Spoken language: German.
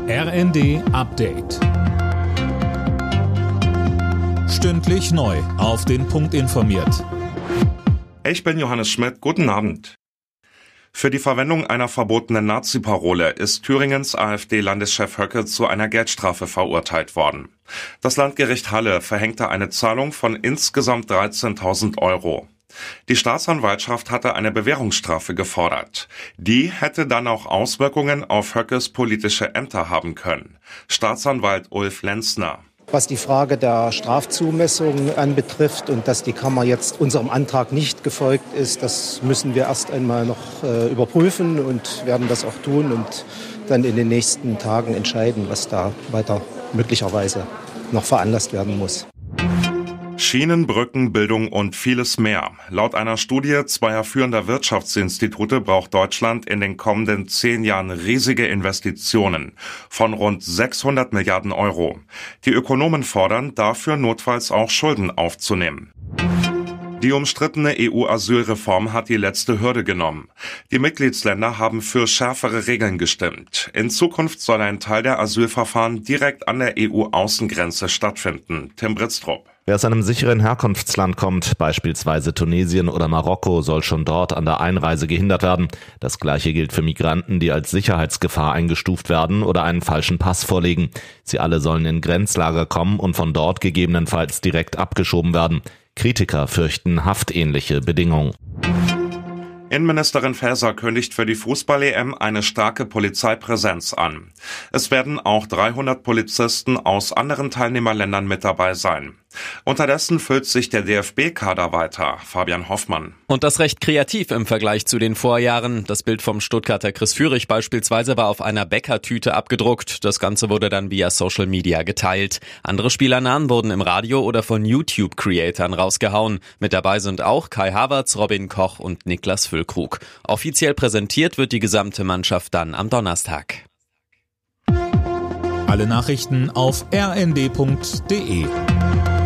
RND Update. Stündlich neu auf den Punkt informiert. Ich bin Johannes Schmidt, guten Abend. Für die Verwendung einer verbotenen Nazi-Parole ist Thüringens AfD-Landeschef Höcke zu einer Geldstrafe verurteilt worden. Das Landgericht Halle verhängte eine Zahlung von insgesamt 13.000 Euro. Die Staatsanwaltschaft hatte eine Bewährungsstrafe gefordert. Die hätte dann auch Auswirkungen auf Höckes politische Ämter haben können. Staatsanwalt Ulf Lenzner. Was die Frage der Strafzumessung anbetrifft und dass die Kammer jetzt unserem Antrag nicht gefolgt ist, das müssen wir erst einmal noch überprüfen und werden das auch tun und dann in den nächsten Tagen entscheiden, was da weiter möglicherweise noch veranlasst werden muss. Schienen, Brücken, Bildung und vieles mehr. Laut einer Studie zweier führender Wirtschaftsinstitute braucht Deutschland in den kommenden 10 Jahren riesige Investitionen von rund 600 Milliarden Euro. Die Ökonomen fordern, dafür notfalls auch Schulden aufzunehmen. Die umstrittene EU-Asylreform hat die letzte Hürde genommen. Die Mitgliedsländer haben für schärfere Regeln gestimmt. In Zukunft soll ein Teil der Asylverfahren direkt an der EU-Außengrenze stattfinden. Tim Britztrup. Wer aus einem sicheren Herkunftsland kommt, beispielsweise Tunesien oder Marokko, soll schon dort an der Einreise gehindert werden. Das Gleiche gilt für Migranten, die als Sicherheitsgefahr eingestuft werden oder einen falschen Pass vorlegen. Sie alle sollen in Grenzlager kommen und von dort gegebenenfalls direkt abgeschoben werden. Kritiker fürchten haftähnliche Bedingungen. Innenministerin Faeser kündigt für die Fußball-EM eine starke Polizeipräsenz an. Es werden auch 300 Polizisten aus anderen Teilnehmerländern mit dabei sein. Unterdessen füllt sich der DFB-Kader weiter. Fabian Hoffmann. Und das recht kreativ im Vergleich zu den Vorjahren. Das Bild vom Stuttgarter Chris Führig beispielsweise war auf einer Bäckertüte abgedruckt. Das Ganze wurde dann via Social Media geteilt. Andere Spielernamen wurden im Radio oder von YouTube-Creatern rausgehauen. Mit dabei sind auch Kai Havertz, Robin Koch und Niklas Füllkrug. Offiziell präsentiert wird die gesamte Mannschaft dann am Donnerstag. Alle Nachrichten auf rnd.de.